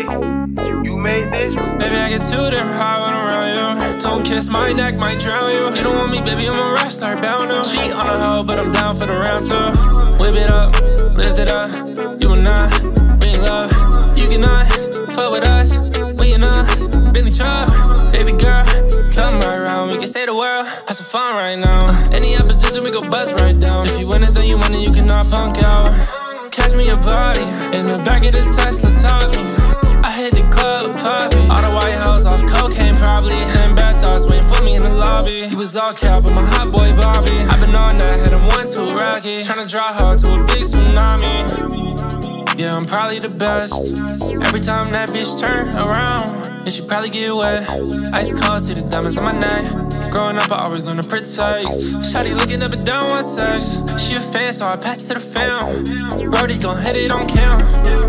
You made this? Baby, I get too damn high when I'm around you. Don't kiss my neck, might drown you. You don't want me, baby, I'm a rockstar, bound to cheat on a hoe, but I'm down for the round two. Whip it up, lift it up. You and I, we in love. You cannot fuck with us. We in a Bentley truck. Baby girl, come right around. We can say the world, have some fun right now. Any opposition, we go bust right down. If you win it, then you win it, you cannot punk out. Catch me your body in the back of the Tesla, top me. I hit the club, poppy. All the white house off cocaine, probably. 10 bad thoughts waiting for me in the lobby. You was all cap, but my hot boy Bobby. I've been on that, hit him 1-2 rocky. Tryna draw hard to a big tsunami. Yeah, I'm probably the best. Every time that bitch turn around, then she probably get wet. Ice cold, see the diamonds on my neck. Growing up, I always learned to protect. Shawty looking up and down my sex. She a fan, so I pass to the film. Brody gon' hit it on cam.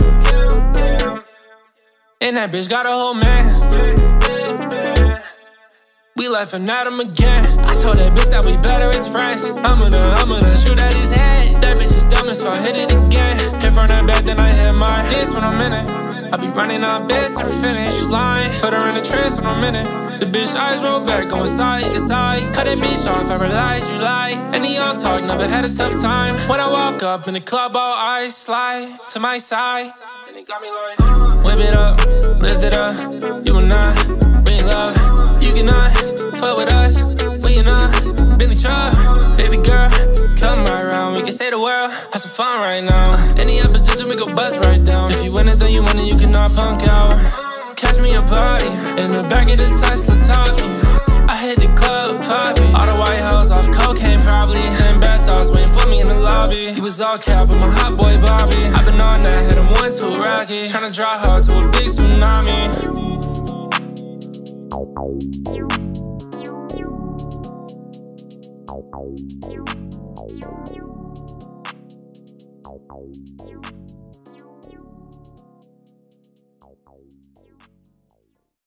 And that bitch got a whole man. We laughing at him again. I told that bitch that we better as friends. I'm gonna shoot at his head. That bitch is dumb as fuck, hit it again. Hit from that back, then I hit mine. This when I'm in it. I be running out beds to the finish line. Put her in the trance when I'm in it. The bitch eyes roll back, going side to side. Cut that bitch off, I realize you lied. And the all talk, never had a tough time. When I walk up in the club, all eyes slide to my side. And it got me like, whip it up, lift it up. You and I, we in love. You cannot fuck with us. We in a Bentley truck. Baby girl, come right around. We can say the world, have some fun right now. Any opposition, we go bust right down. If you win it, then you win it, you cannot punk out. Catch me your body in the back of the Tesla, top me. I hit the club, poppy. All the white house off cocaine, probably. 10 bad thoughts waiting for me in the lobby. You was all cap, but my hot boy Bobby. I've been on that, hit him 1-2 rocky. Tryna draw hard to a big tsunami. Au.